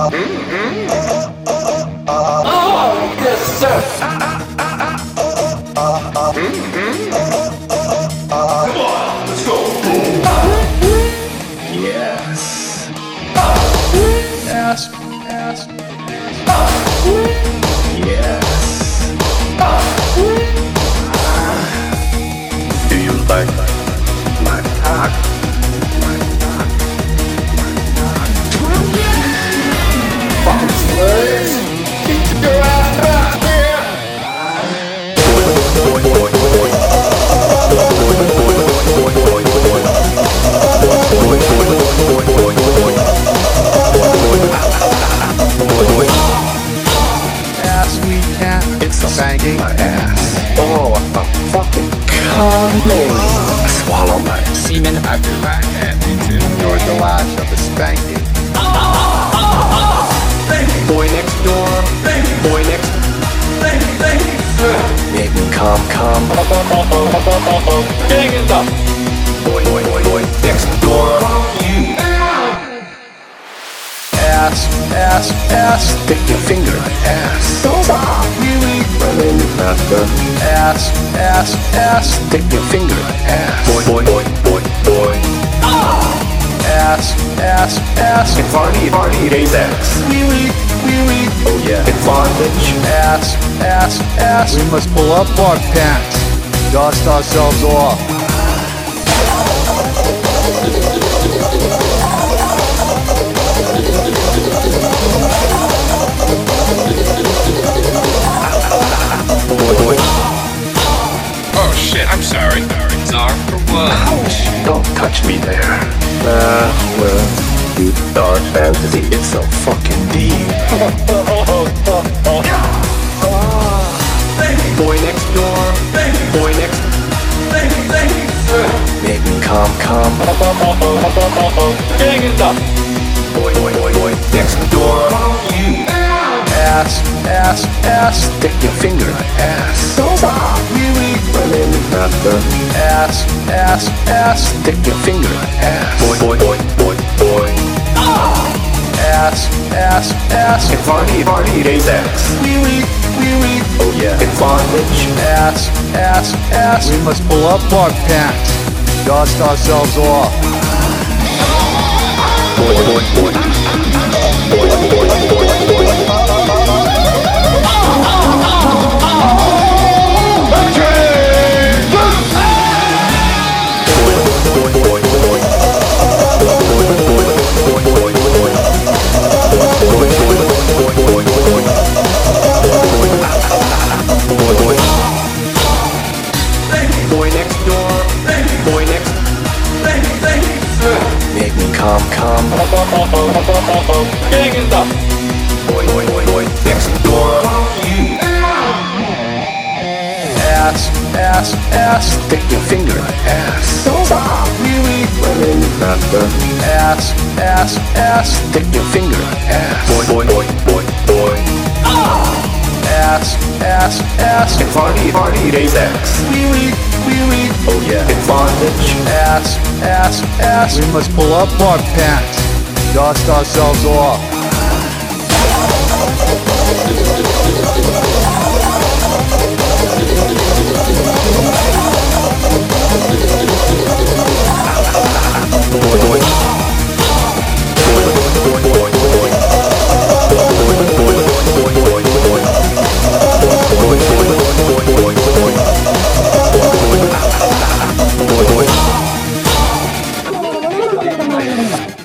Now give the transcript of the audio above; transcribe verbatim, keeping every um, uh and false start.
Oh, yes, sir. Come on, let's go. Yes. Yes. Yes. Yes. Do you like my cock? My cock. Fucking slaves. Get your ass back here. Boy, boy, boy, boy. Boy, boy, boy, boy, boy, boy. Boy, boy, boy, boy, boy. Boy, boy. Ass we cat. It's a banging my ass. Oh, I'm fucking coming. Swallow my semen after my head. You're the last of the spanking. Boy next door. Boy next. Make me come, come. Getting it up. Boy, boy, boy, boy, next door. Ass, ass, ass. Stick your finger in my ass. Really? My name is Master. Ass, ass, ass. Stick your finger in my ass. Boy, boy, boy, boy, boy. Ass, ass, ass. And Barney, Barney, days ass. Really? Really? Oh yeah. And bondage. Ass, ass, ass. We must pull up our pants, dust ourselves off. Boy, boy. Oh shit, I'm sorry. Czar for what? Ouch! Don't touch me there. Ah, well, you dark fantasy, it's so fucking deep. Boy next door. Boy next. Make me come, come. Getting it up. Boy, boy, boy, boy, next door. Ass, ass, ass. Stick your finger in my ass. Really? My name is Master. Ass, ass, ass. Stick your finger in my ass. Boy, boy, boy, boy, boy. Ass, ass, ass. And Barney, Barney, days ass. Really? Really? Oh yeah. And bondage. Ass, ass, ass. We must pull up our pants, dust ourselves off. Boy, boy, boy. Boy, boy, boy, boy. Boy next door. Boy next. Make me come, come. Getting it up. Boy, boy, boy, boy, next door. Ass, ass, ass. Stick your finger in my ass. Really? My name is Master. Ass, ass, ass. Stick your finger in my ass. Boy, boy, boy, boy, boy. Ass, ass, ass. And Barney, Barney, days ass. Really? Really? Oh yeah. And bondage. Ass, ass, ass. We must pull up our pants, dust ourselves off. Boy, boy. Boy, boy, boy, boy, boy. Boy, boy, boy, boy, boy, boy. Boy, boy, boy, boy, boy. Boy, boy. Boy, boy.